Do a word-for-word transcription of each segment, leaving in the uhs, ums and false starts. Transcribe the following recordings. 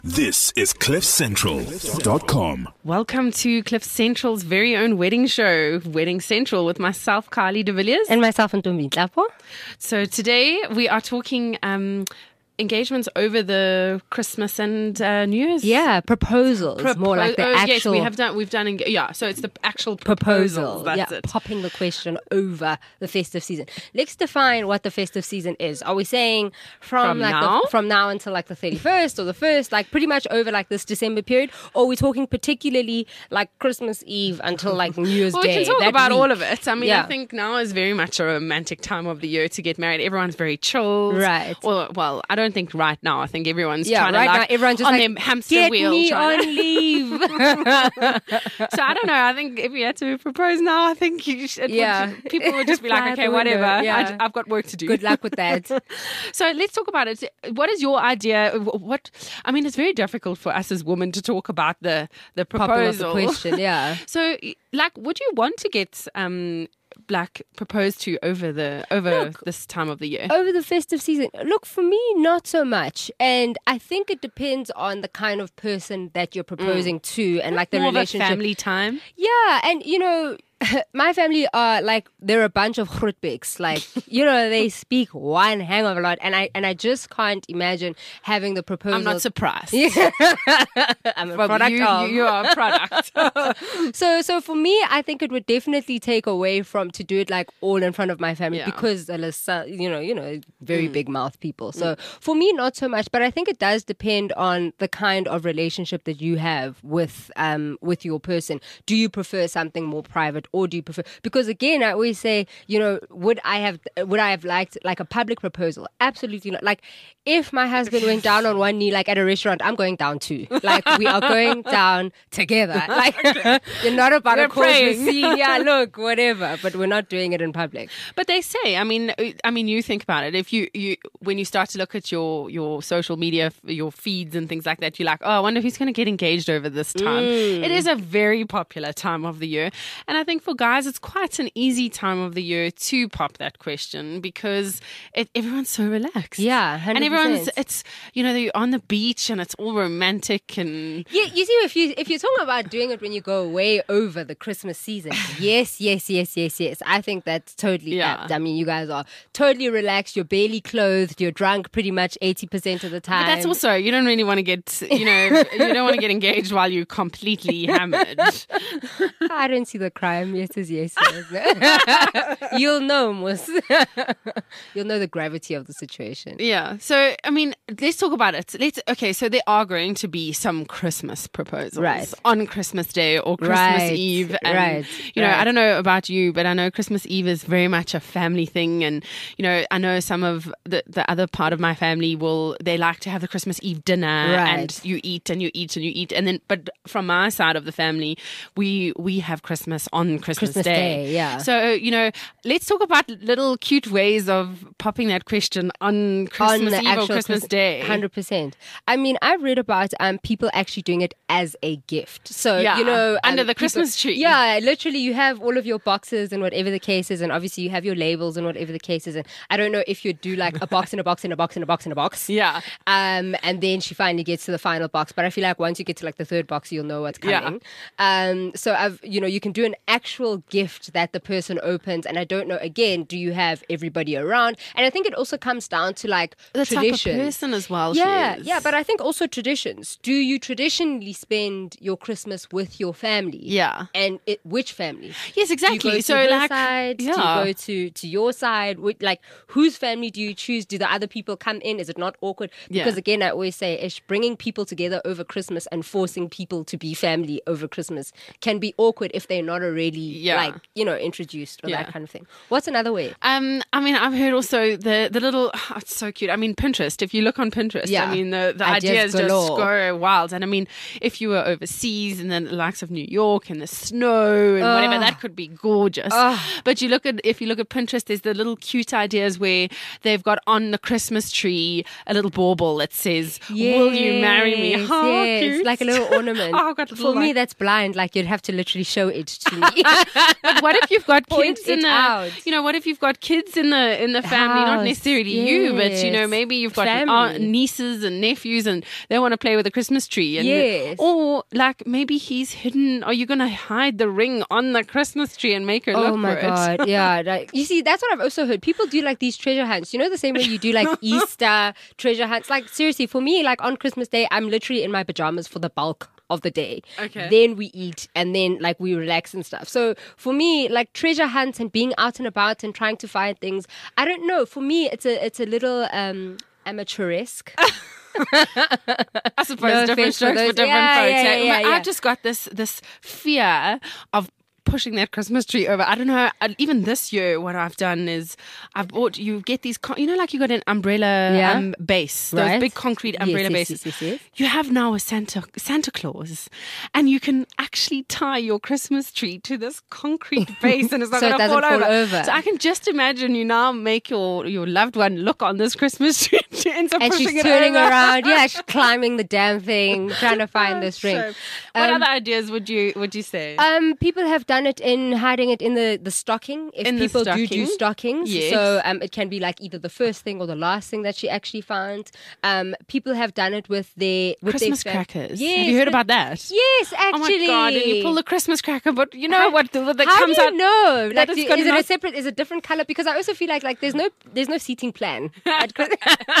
This is cliff central dot com. Welcome to Cliff Central's very own wedding show, Wedding Central, with myself, Kylie de Villiers. And myself, Ntombi Nhlapo. So today we are talking um, engagements over the Christmas and uh, New Year's. Yeah, proposals. Propo- more like the oh, actual Yes, we have done. We've done. Enga- yeah, so it's the actual proposal. proposals. That's yeah, it. popping the question over the festive season. Let's define what the festive season is. Are we saying from, From like now? The, from now until like the thirty-first or the first, like pretty much over like this December period? Or are we talking particularly like Christmas Eve until like New Year's Well, Day? we can talk that about week? all of it. I mean, Yeah. I think now is very much a romantic time of the year to get married. Everyone's very chilled. Right. Well, well, I don't think right now. I think everyone's Yeah, trying right to like now everyone's just on like, their hamster get wheel. me trying on to- leave. So I don't know. I think if you had to propose now, I think you should, it Yeah. would, people would just be Fly like, out okay, the window, whatever. yeah. I, have got work to do. Good luck with that. So let's talk about it. What is your idea? What I mean, it's very difficult for us as women to talk about the the Popping off the proposal. question, yeah. So, like, would you want to get um like proposed to over the over Look, this time of the year? Over the festive season, look, for me, not so much. And I think it depends on the kind of person that you're proposing to and like the More of a relationship. family time. Yeah, and you know, my family are like, they're a bunch of grootbeks. Like, you know, they speak one hang of a lot. And I and I just can't imagine having the proposal. I'm not surprised. I'm a Well, product you, of. you, you are a product. So, so for me, I think it would definitely take away from to do it like all in front of my family Yeah. because they're, you know, you know, very big mouth people. So for me, not so much. But I think it does depend on the kind of relationship that you have with um with your person. Do you prefer something more private, or do you prefer? Because again, I always say, you know, would I have would I have liked like a public proposal? Absolutely not. Like if my husband went down on one knee, like at a restaurant, I'm going down too. Like we are going down together. Like you're not about We're to cause a praying. scene. Yeah, look, whatever. But we're not doing it in public. But they say, I mean, I mean, you think about it. If you, you when you start to look at your your social media, your feeds and things like that, you're like, oh, I wonder who's going to get engaged over this time. Mm. It is a very popular time of the year, and I think for guys, it's quite an easy time of the year to pop that question because it, everyone's so relaxed. Yeah, one hundred percent. and everyone's it's you know they're on the beach and it's all romantic and Yeah, you see, if you if you're talking about doing it when you go way over the Christmas season, yes, yes, yes, yes, yes. I think that's totally Yeah. apt. I mean, you guys are totally relaxed. You're barely clothed. You're drunk pretty much eighty percent of the time. But that's also, you don't really want to get, you know, you don't want to get engaged while you're completely hammered. I don't see the crime. Yes is yes. yes. You'll know, Mus. You'll know the gravity of the situation. Yeah. So, I mean, let's talk about it. Let's, okay, so there are going to be some Christmas proposals Right. on Christmas Day or Christmas Right, Eve. And, right, you know, right. I don't know about you, but I know Christmas Eve is very much a family thing. And, you know, I know some of the, the other part of my family will, they like to have the Christmas Eve dinner and Right. you eat and you eat and you eat. And then, but from my side of the family, we, we have Christmas on Christmas, Christmas Day. Day, yeah. So, you know, let's talk about little cute ways of popping that question on Christmas on the Eve or actual Christmas Christ- Day. one hundred percent. I mean, I've read about um, people actually doing it as a gift. So, Yeah, you know. under um, the people- Christmas tree. Yeah, literally you have all of your boxes and whatever the case is. And obviously you have your labels and whatever the case is. And I don't know if you do like a box in a box in a box in a box in a box. Yeah. Um, and then she finally gets to the final box. But I feel like once you get to like the third box, you'll know what's Yeah. coming. Um, so I've, you know, you can do an actual gift that the person opens. And I don't know, again, do you have everybody around? And I think it also comes down to like The type of traditions. person as well. Yeah, she is. yeah, but I think also traditions. Do you traditionally spend your Christmas with your family? Yeah. And it, which family? Yes, Do exactly. you go to so her like, side? yeah. Do you go to, to your side? Which, like, whose family do you choose? Do the other people come in? Is it not awkward? Yeah. Because again, I always say, Ish, bringing people together over Christmas and forcing people to be family over Christmas can be awkward if they're not already, Yeah. like, you know, introduced or Yeah. that kind of thing. What's another way? Um, I mean, I've heard also the the little. Oh, it's so cute. I mean, Pinterest. If you look on Pinterest, Yeah. I mean, the the Ideas ideas just galore. go wild. And I mean, if you were overseas and then the likes of New York and the snow and whatever, that could be gorgeous. But you look at if you look at Pinterest, there's the little cute ideas where they've got on the Christmas tree a little bauble that says, "Will you marry me?" Yes, How yes, cute! like a little ornament. Oh, I've got a For little, me, like- that's blind. Like you'd have to literally show it to me. But what if you've got Point kids in it the, out. you know, what if you've got kids in the in the family, not House, necessarily you, but you know, yes. maybe you've got Family. aunt, nieces and nephews, and they want to play with the Christmas tree, and Yes. or like maybe he's hidden. Are you gonna hide the ring on the Christmas tree and make her look Oh my for god, it? yeah. Like, you see, that's what I've also heard. People do like these treasure hunts. You know, the same way you do like Easter treasure hunts. Like seriously, for me, like on Christmas Day, I'm literally in my pajamas for the bulk of the day. Okay. Then we eat and then like we relax and stuff. So for me, like treasure hunts and being out and about and trying to find things, I don't know. For me, it's a it's a little um amateuresque. I suppose No different offense for strokes for those- different yeah, folks. yeah, eh? yeah, But yeah. I've just got this this fear of pushing that Christmas tree over. I don't know. uh, Even this year, what I've done is I've bought. You get these. con- You know, like you got an umbrella Yeah. um, base, those Right. big concrete Yes, umbrella yes, bases. yes, yes, yes. You have now a Santa Santa Claus, and you can actually tie your Christmas tree to this concrete base, and it's not So it going to doesn't fall, fall over. over. So I can just imagine you now make your your loved one look on this Christmas tree. She ends up And pushing she's it turning over. around, yeah, she's climbing the damn thing, trying to find this ring. So, what Um, other ideas would you would you say? Um, people have done it in hiding it in the, the stocking. If In the people do do stocking. stockings, Yes. so um, it can be like either the first thing or the last thing that she actually found. Um, people have done it with their with Christmas their fam- crackers. Yes, Have you heard with- about that? Yes, Oh actually. my god! And you pull the Christmas cracker, but you know How- what? The, that How comes do you out. know? that Like, it's do- got is it a enough- separate? Is it a different color? Because I also feel like like there's no there's no seating plan. at Chris-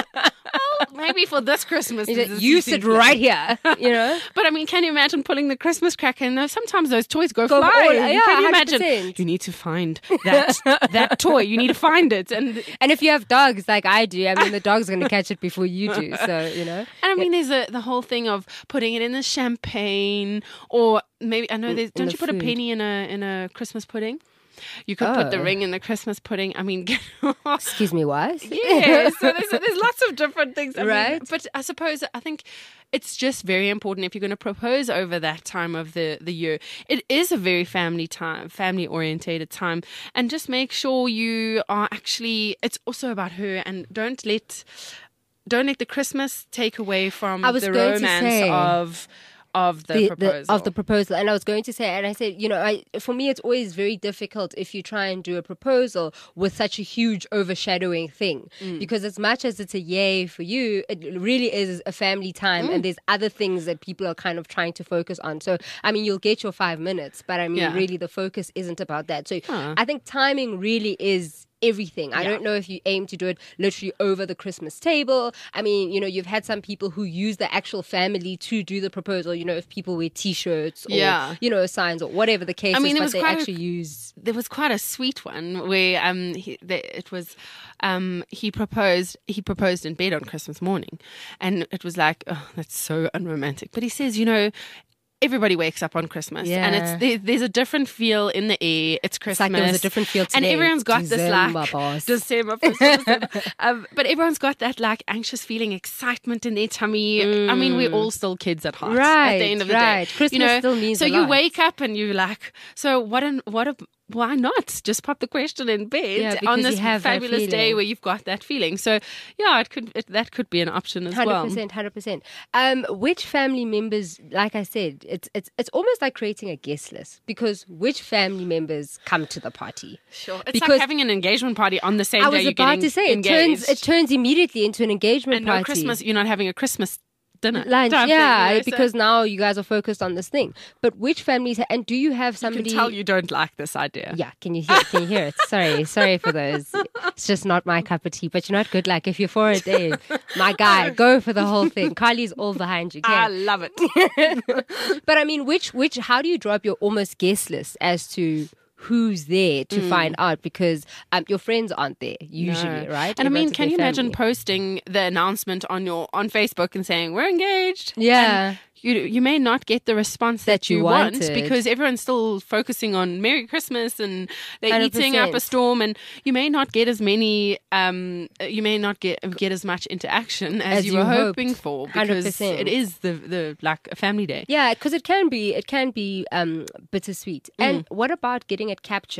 Maybe for this Christmas, Is there's it, a you seating sit plan. right here. You know. But I mean, can you imagine pulling the Christmas cracker? And those- sometimes those toys go, Go flying. all- yeah, can you one hundred imagine? percent. You need to find that that toy. You need to find it, and And if you have dogs like I do, I mean, the dog's going to catch it before you do. So, you know. And I mean, there's a, the whole thing of putting it in the champagne, or maybe I know there's. Don't the you put a food. penny in a in a Christmas pudding? You could put the Oh. ring in the Christmas pudding. I mean, Excuse me, what? yeah. So there's there's lots of different things, I mean, Right. but I suppose I think it's just very important if you're going to propose over that time of the the year. It is a very family time, family orientated time, and just make sure you are actually. It's also about her, and don't let. Don't let the Christmas take away from I was the going to romance say. of of the, proposal. of the proposal. And I was going to say, and I said, you know, I, for me, it's always very difficult if you try and do a proposal with such a huge overshadowing thing. Mm. Because as much as it's a yay for you, it really is a family time Mm. and there's other things that people are kind of trying to focus on. So, I mean, you'll get your five minutes, but I mean, Yeah. really the focus isn't about that. So Huh. I think timing really is everything. I Yeah. don't know if you aim to do it literally over the Christmas table. I mean, you know, you've had some people who use the actual family to do the proposal. You know, if people wear T-shirts or, Yeah. you know, signs or whatever the case I mean, is, it but was they quite a- actually use... There was quite a sweet one where um he, the, it was um he proposed he proposed in bed on Christmas morning, and it was like, oh, that's so unromantic. But he says, you know, everybody wakes up on Christmas, and Yeah. it's there, there's a different feel in the air. It's Christmas. like there was a different feel and today. everyone's got December, this like boss. December, first of December. um, but everyone's got that like anxious feeling, excitement in their tummy. I mean, we're all still kids at heart. At Right, the end of the right. day, Christmas you know, still means so a you lot. wake up and you're like, so what? An, what a why not just pop the question in bed Yeah, on because this you have that fabulous day feeling. where you've got that feeling? So yeah, it could it, that could be an option as Hundred well. percent, hundred percent. Um, which family members? Like I said, it's it's it's almost like creating a guest list because which family members come to the party? Sure, it's Because- like having an engagement party on the same I day was you're about getting to say it engaged. turns it turns immediately into an engagement and party. no Christmas. You're not having a Christmas dinner lunch, type yeah, thing, you know, so because now you guys are focused on this thing. But which families? And do you have you somebody? can tell you don't like this idea. Yeah, can you hear? Can you hear it? Sorry, sorry for those. It's just not my cup of tea. But you're not good. Like if you're for it, Dave, my guy, go for the whole thing. Carly's all behind you. I Okay? love it. But I mean, which which? How do you draw up your almost guest list as to who's there to Mm. find out? Because um, your friends aren't there usually, No. right? And I mean, Everyone's with can you their imagine family. posting the announcement on your on Facebook and saying we're engaged? Yeah. And you you may not get the response that, That you you want wanted. because everyone's still focusing on Merry Christmas and they're one hundred eating up a percent. storm, and you may not get as many um you may not get get as much interaction as, As you you were hoped. hoping for one hundred because percent. it is the the like a family day. Yeah, because it can be it can be um, bittersweet. Mm. And what about getting it captured?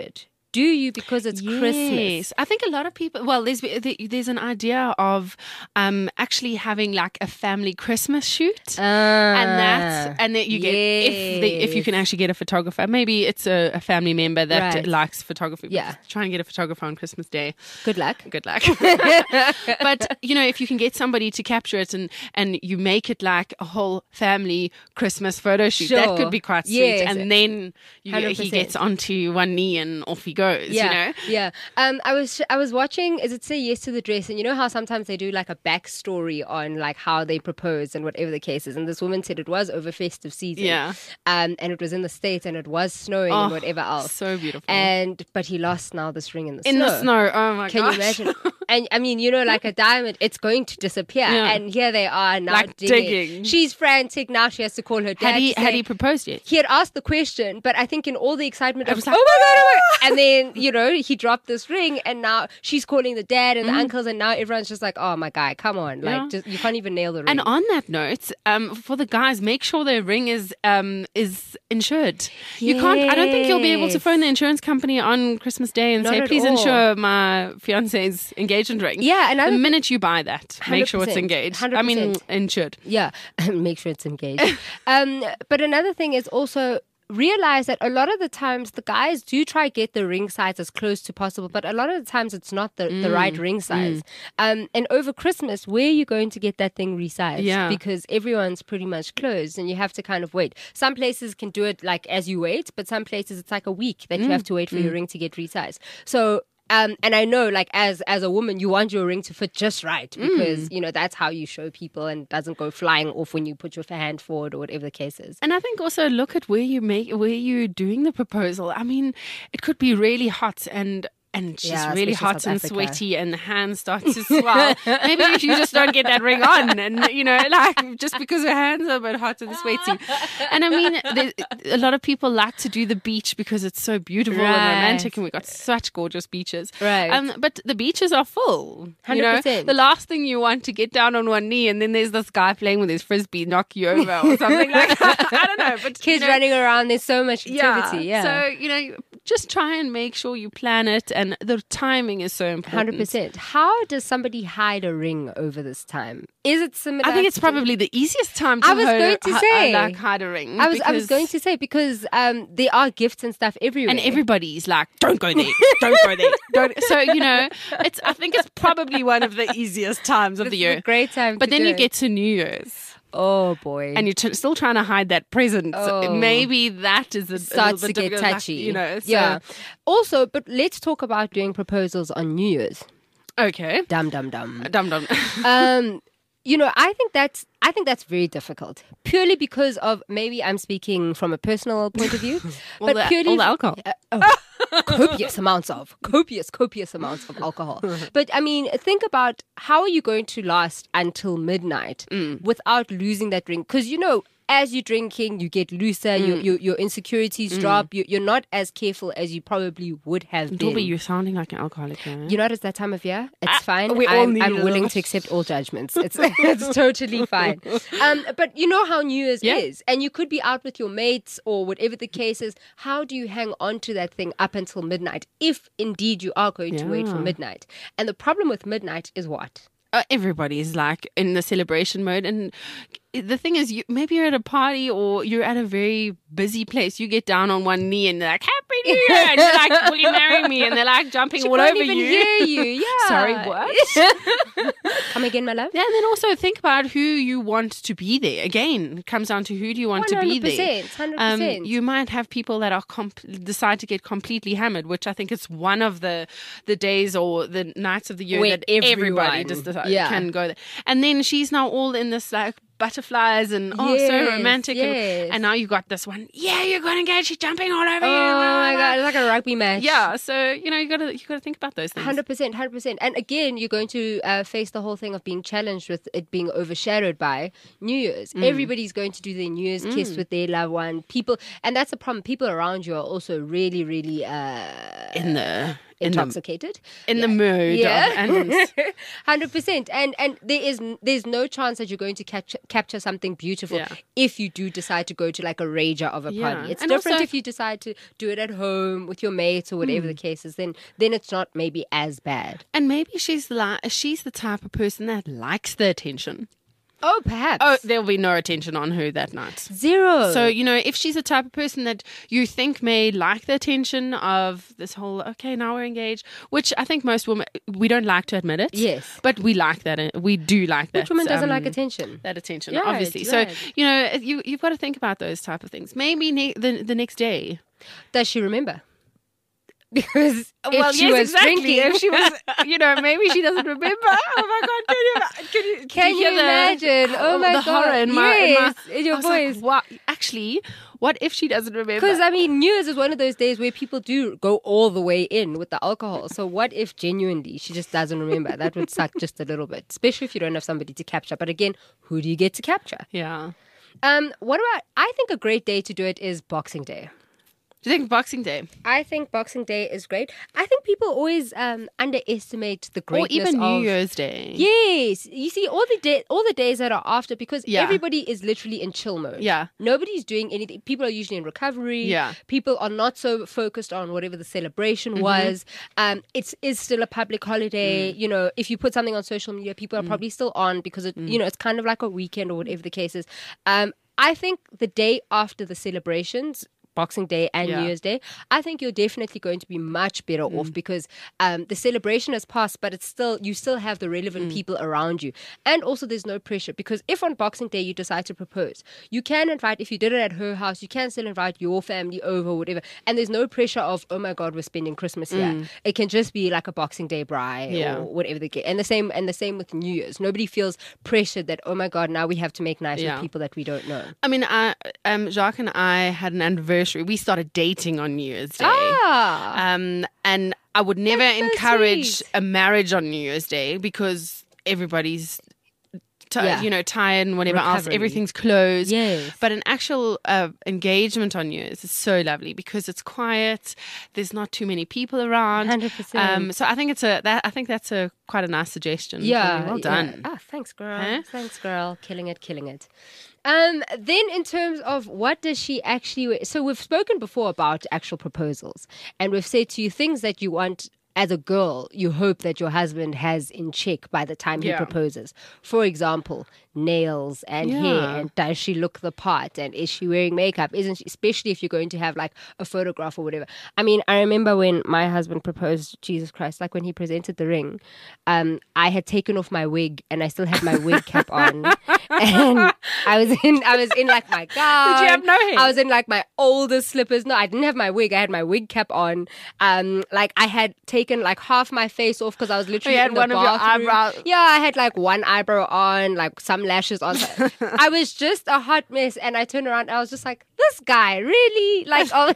do you because it's yes. Christmas? I think a lot of people, well, there's there's an idea of um, actually having like a family Christmas shoot. Uh, and that, and then you get, if, the, if you yes. can actually get a photographer, maybe it's a, a family member that Right. likes photography. but Yeah. Try and get a photographer on Christmas Day. Good luck. Good luck. But, you know, if you can get somebody to capture it and, and you make it like a whole family Christmas photo shoot, that Sure. could be quite sweet. Yes. And then you, one hundred he percent. gets onto one knee and off he goes, Yeah, you know? yeah. Um, I was I was watching. Is it Say Yes to the Dress? And you know how sometimes they do like a backstory on like how they proposed and whatever the case is. And this woman said it was over festive season. Yeah. Um, and it was in the States and it was snowing Oh, and whatever else. So beautiful. And but he lost now this ring in the in snow. the snow. Oh my Can gosh. you imagine? And I mean, you know, like a diamond, it's going to disappear. Yeah. And here they are now Like digging. digging. She's frantic now. She has to call her dad. Had he to had say- he proposed yet? he had asked the question, but I think in all the excitement of, was like, oh my God, oh my God. And then, you know, he dropped this ring and now she's calling the dad and the uncles and now everyone's just like, oh my guy, come on. Like, Mm. Yeah. just, you can't even nail the ring. And on that note, um, for the guys, make sure their ring is um, is insured. You can't. I don't think you'll be able to Yes. phone the insurance company on Christmas Day and Not say, at "Please all. insure my fiance's engagement ring." Yeah, another the thi- minute you buy that, make sure it's one hundred percent, engaged. one I hundred mean, percent. insured. Yeah, make sure it's engaged. um, but another thing is also realize that a lot of the times the guys do try to get the ring size as close to possible, but a lot of the times it's not the, the right ring size. Um, and over Christmas, where are you going to get that thing resized? Yeah. Because everyone's pretty much closed and you have to kind of wait. Some places can do it like as you wait, but some places it's like a week that you have to wait for your ring to get resized. So Um, and I know, like, as as a woman, you want your ring to fit just right because, you know, that's how you show people and it doesn't go flying off when you put your hand forward or whatever the case is. And I think also look at where you make where you're doing the proposal. I mean, it could be really hot and and she's Yeah, really especially hot South and Africa. sweaty and the hands start to swell. Maybe if you just don't get that ring on and, you know, like just because her hands are a bit hot and sweaty. And I mean, there- a lot of people like to do the beach because it's so beautiful and Right. romantic and we've got such gorgeous beaches. Right. Um, but the beaches are full. one You hundred know, percent. the last thing you want to get down on one knee and then there's this guy playing with his frisbee, knock you over or something like that. I don't know. But Kids you know, running around, there's so much activity. Yeah. So, you know, just try and make sure you plan it and the timing is so important. one hundred percent. How does somebody hide a ring over this time? Is it similar? I think it's to- probably the easiest time to I was ho- going to hi- say. uh, like hide a ring. I was I was because- going to say because um, there are gifts and stuff everywhere. And everybody's like, don't go there, don't go there, don't. So you know, it's. I think it's probably one of the easiest times of This the is a year. great time. But to then do you it. get to New Year's, oh boy, and you're t- still trying to hide that present. So Oh. maybe that is a, starts a to little bit get difficult, like, touchy. you know. So, yeah. Also, but let's talk about doing proposals on New Year's. Okay. Dum dum dum. Dum dum. um, you know, I think that's I think that's very difficult. Purely because of maybe I'm speaking from a personal point of view, All but the- purely all the alcohol. Uh, oh, copious amounts of copious copious amounts of alcohol. But I mean, think about how are you going to last until midnight Mm. without losing that ring? Because you know. As you're drinking, you get looser, Mm. your, your your insecurities drop, you, you're not as careful as you probably would have been. Dobby, you're sounding like an alcoholic. Eh? You know, it's that time of year. It's Ah, fine. we all I'm, need I'm a willing little- to accept all judgments. It's it's totally fine. Um, but you know how New Year's Yeah. is, and you could be out with your mates or whatever the case is. How do you hang on to that thing up until midnight, if indeed you are going to wait for Yeah. midnight? And the problem with midnight is what? Uh, everybody's like in the celebration mode, and the thing is, you maybe you're at a party or you're at a very busy place. You get down on one knee and they're like, "Happy New Year!" and you're like, "Will you marry me?" And they're like jumping She all can't over even you. hear you. Yeah. Sorry, what? Come again, my love. Yeah, and then also think about who you want to be there. Again, it comes down to who do you want to be there. one hundred Um, percent. you might have people that are comp- decide to get completely hammered, which I think is one of the the days or the nights of the year Where that everybody everyone- just decide, yeah. can go there. And then she's now all in this like butterflies and oh so Yes, romantic yes. and, and now you got this one. Yeah, you're going to get she's jumping all over Oh you. my god, it's like a rugby match. Yeah, so you know you gotta you gotta think about those things. Hundred percent, hundred percent. And again, you're going to uh, face the whole thing of being challenged with it being overshadowed by New Year's. Mm. Everybody's going to do their New Year's kiss with their loved one. People, and that's a problem. People around you are also really, really uh, in the intoxicated, in yeah. the mood. Yeah, And hundred percent. And and there is there's no chance that you're going to capture capture something beautiful Yeah. if you do decide to go to like a rager of a Yeah. party. It's And different also- if you decide to do it at home with your mates or whatever the case is. Then then it's not maybe as bad. and maybe she's like she's the type of person that likes the attention. Oh, perhaps. Oh, there'll be no attention on her that night. Zero. So, you know, if she's the type of person that you think may like the attention of this whole, okay, now we're engaged, which I think most women, we don't like to admit it. Yes. But we like that. We do like that. Which woman doesn't um, like attention? That attention, Right, obviously. right. So, you know, you, you've got to think about those type of things. Maybe ne- the, the next day. Does she remember? Because if well, she yes, was exactly. drinking, If she was, you know, maybe she doesn't remember. Oh my God, can you, can you, Can hear you the- imagine? Oh my the horror God. in my, Yes, in, my, in your I was like, voice. wow, actually, what if she doesn't remember? Because I mean, New Year's is one of those days where people do go all the way in with the alcohol. So what if genuinely she just doesn't remember? That would suck just a little bit, especially if you don't have somebody to capture. But again, who do you get to capture? Yeah. Um, what about? I think a great day to do it is Boxing Day. Do you think Boxing Day? I think Boxing Day is great. I think people always um, underestimate the Or greatness even New of Year's Day. Yes, you see all the day, all the days that are after, because Yeah. everybody is literally in chill mode. Yeah. Nobody's doing anything. People are usually in recovery. Yeah. People are not so focused on whatever the celebration Mm-hmm. was. Um, it is still a public Mm. holiday. You know, if you put something on social media, people are probably still on because it, Mm. you know, it's kind of like a weekend or whatever the case is. Um, I think the day after the celebrations, Boxing Day and Yeah. New Year's Day, I think you're definitely going to be much better Mm. off because um, the celebration has passed, but it's still you still have the relevant Mm. people around you, and also there's no pressure because if on Boxing Day you decide to propose, you can invite. If you did it at her house, you can still invite your family over, whatever, and there's no pressure of oh my God, we're spending Christmas here. It can just be like a Boxing Day bride Mm. Yeah. or whatever the case. And the same and the same with New Year's. Nobody feels pressured that oh my God, now we have to make nice Yeah. with people that we don't know. I mean, I, um, Jacques and I had an anniversary. We started dating on New Year's Day. Ah. Um, and I would never That's so encourage sweet. a marriage on New Year's Day because everybody's, ti Yeah. you know, tired and whatever else. Recovery. Everything's closed. Yes. But an actual uh, engagement on New Year's is so lovely because it's quiet. There's not too many people around. one hundred percent. Um, so I think it's a that I think that's a quite a nice suggestion. from Yeah, you. Well yeah. done. Ah, thanks, girl. Huh? Thanks, girl. Killing it, killing it. Um, then in terms of what does she actually? So we've spoken before about actual proposals, and we've said to you things that you want. As a girl, you hope that your husband has in check by the time Yeah. he proposes. For example, nails and hair, Yeah. and does she look the part, and is she wearing makeup? Isn't she? Especially if you're going to have like a photograph or whatever. I mean, I remember when my husband proposed. Jesus Christ! Like when he presented the ring, um, I had taken off my wig and I still had my wig cap on, and I was in, I was in like my gown. Did you have no hair? I was in like my oldest slippers. No, I didn't have my wig. I had my wig cap on. Um, like I had taken like half my face off because I was literally had in the one of your bathroom. eyebrows- Yeah, I had like one eyebrow on, like some lashes on. I was just a hot mess, and I turned around. And I was just like, "This guy really like of,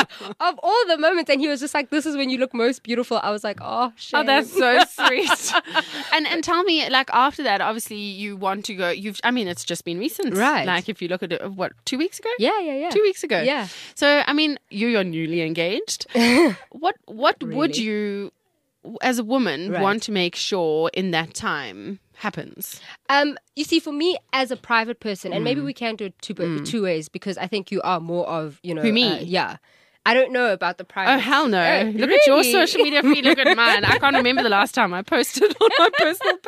of all the moments." And he was just like, "This is when you look most beautiful." I was like, "Oh shit." Oh, that's so sweet. and and tell me, like after that, obviously you want to go. You've, I mean, it's just been recent, Right. Like if you look at it, what two weeks ago? yeah, yeah, yeah. Two weeks ago. Yeah. So I mean, you are newly engaged. what what would Really? you, as a woman, Right. want to make sure in that time happens? Um, you see, for me as a private person, and Mm. maybe we can do it two two ways because I think you are more of you know Who, me? uh, yeah. I don't know about the private. Oh hell no! Uh, Look at your really? social media feed. Look at mine. I can't remember the last time I posted on my personal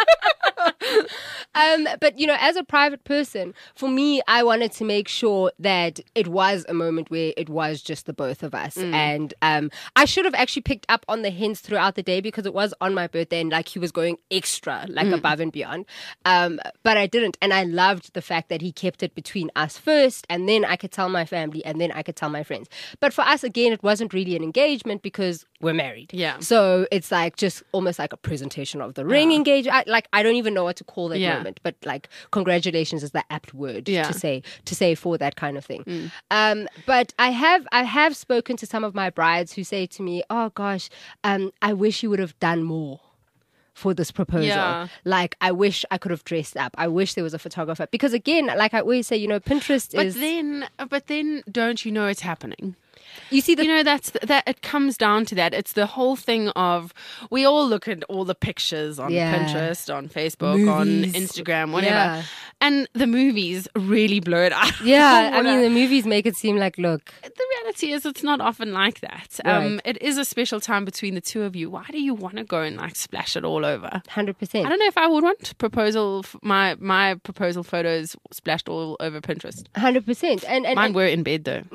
page. Um, but you know, as a private person, for me, I wanted to make sure that it was a moment where it was just the both of us, and um, I should have actually picked up on the hints throughout the day because it was on my birthday, and like he was going extra, like above and beyond. Um, but I didn't, and I loved the fact that he kept it between us first, and then I could tell my family, and then I could tell my friends. But for us, again, it wasn't really an engagement because we're married. Yeah. So it's like just almost like a presentation of the ring engagement. I, like I don't even know what to call that Yeah. moment, but like congratulations is the apt word Yeah. to say to say for that kind of thing. Um, but I have I have spoken to some of my brides who say to me, "Oh gosh, um, I wish you would have done more." For this proposal, Yeah. like I wish I could have dressed up. I wish there was a photographer because, again, like I always say, you know, Pinterest But is then, but then, don't you know it's happening? You see, the you know, that's that. It comes down to that. It's the whole thing of we all look at all the pictures on Yeah. Pinterest, on Facebook, Movies. on Instagram, whatever, Yeah. and the movies really blur it out. yeah, I What mean, a- the movies make it seem like, look, the reality is it's not often like that. Right. Um, it is a special time between the two of you. Why do you want to go and like splash it all over? one hundred percent. I don't know if I would want proposal f- my my proposal photos splashed all over Pinterest. one hundred percent. And, and, Mine and were in bed though,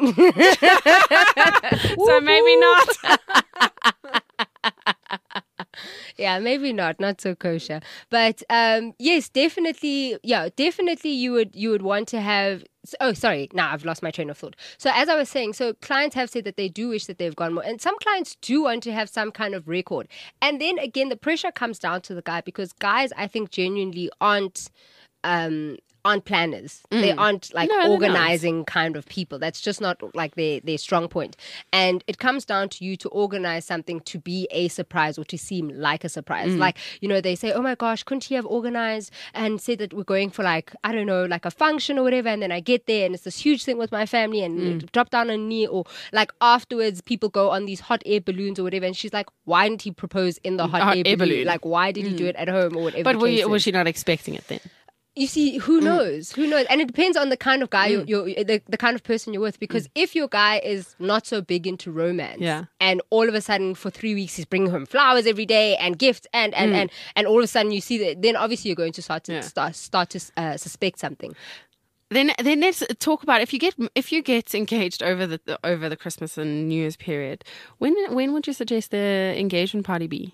so maybe not. yeah, maybe not, not so kosher. But um, yes, definitely, yeah, definitely you would you would want to have. Oh, sorry. Now I've lost my train of thought. So as I was saying, so clients have said that they do wish that they've gone more, and some clients do want to have some kind of record. And then again, the pressure comes down to the guy because guys, I think, genuinely aren't. Um, aren't planners. They aren't like No, they're not. organizing kind of people. That's just not like their, their strong point. And it comes down to you to organize something to be a surprise or to seem like a surprise. Like, you know, they say, oh my gosh, couldn't he have organized and said that we're going for like, I don't know, like a function or whatever. And then I get there and it's this huge thing with my family and drop down on a knee, or like afterwards people go on these hot air balloons or whatever. And she's like, why didn't he propose in the hot, Hot air, air balloon? balloon. Like, why did he do it at home or whatever? But the were case you, was is? she not expecting it then? You see, who knows? Who knows? And it depends on the kind of guy you're, you're the, the kind of person you're with. Because if your guy is not so big into romance, Yeah. and all of a sudden for three weeks he's bringing home flowers every day and gifts, and and, and, and all of a sudden you see that, then obviously you're going to start to Yeah. start start to uh, suspect something. Then, then let's talk about if you get if you get engaged over the, the over the Christmas and New Year's period. When when would you suggest the engagement party be?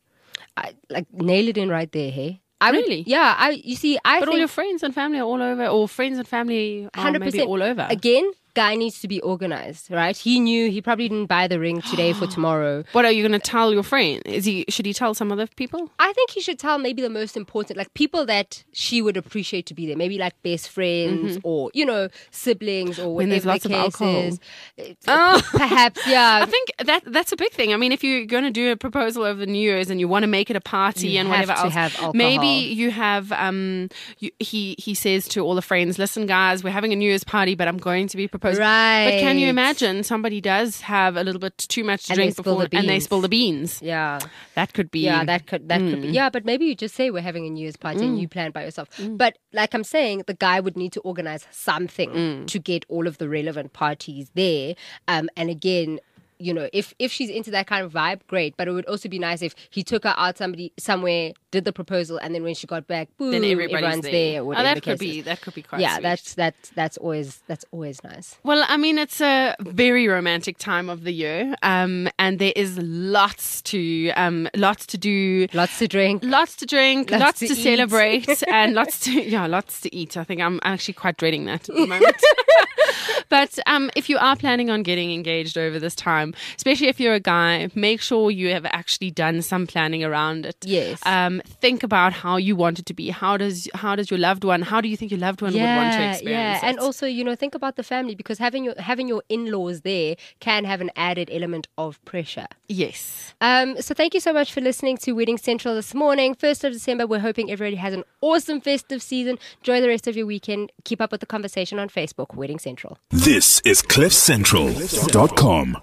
I, like nail it in right there, hey. I would- Really? yeah. I you see, I But all think your friends and family are all over, or friends and family are hundred maybe percent all over. again. Guy needs to be organized, right? He knew he probably didn't buy the ring today for tomorrow. What are you going to tell your friend? Is he? Should he tell some other people? I think he should tell maybe the most important, like people that she would appreciate to be there. Maybe like best friends or, you know, siblings or When whatever there's the lots of case alcohol. is. It's- Perhaps, yeah. I think that that's a big thing. I mean, if you're going to do a proposal over the New Year's and you want to make it a party You and have whatever to else, have alcohol. maybe you have. Um, you, he he says to all the friends, "Listen, guys, we're having a New Year's party, but I'm going to be proposing." Right. But can you imagine somebody does have a little bit too much to And they drink spill before, the and they beans. spill the beans? Yeah. That could be. Yeah, that could that could be. Mm. Yeah, but maybe you just say we're having a New Year's party and you plan by yourself. But like I'm saying, the guy would need to organize something Mm. to get all of the relevant parties there. Um, and again, you know, if if she's into that kind of vibe, great. But it would also be nice if he took her out somebody somewhere, did the proposal, and then when she got back, boom, Then everybody's everyone's there. there. or Oh, whatever that the could case be is. that could be quite. Yeah, sweet. that's that's that's always that's always nice. Well, I mean, it's a very romantic time of the year, um, and there is lots to um, lots to do. Lots to drink. Lots to drink, Lots lots, to to, eat. celebrate, and lots to yeah, lots to eat. I think I'm actually quite dreading that at the moment. But um, if you are planning on getting engaged over this time, especially if you're a guy, make sure you have actually done some planning around it. Yes. Um, think about how you want it to be. How does how does your loved one? How do you think your loved one would want to experience yeah, it? and also you know think about the family, because having your having your in-laws there can have an added element of pressure. Yes. Um, so thank you so much for listening to Wedding Central this morning. First of December. We're hoping everybody has an awesome festive season. Enjoy the rest of your weekend. Keep up with the conversation on Facebook, Wedding Central. This is cliff central dot com.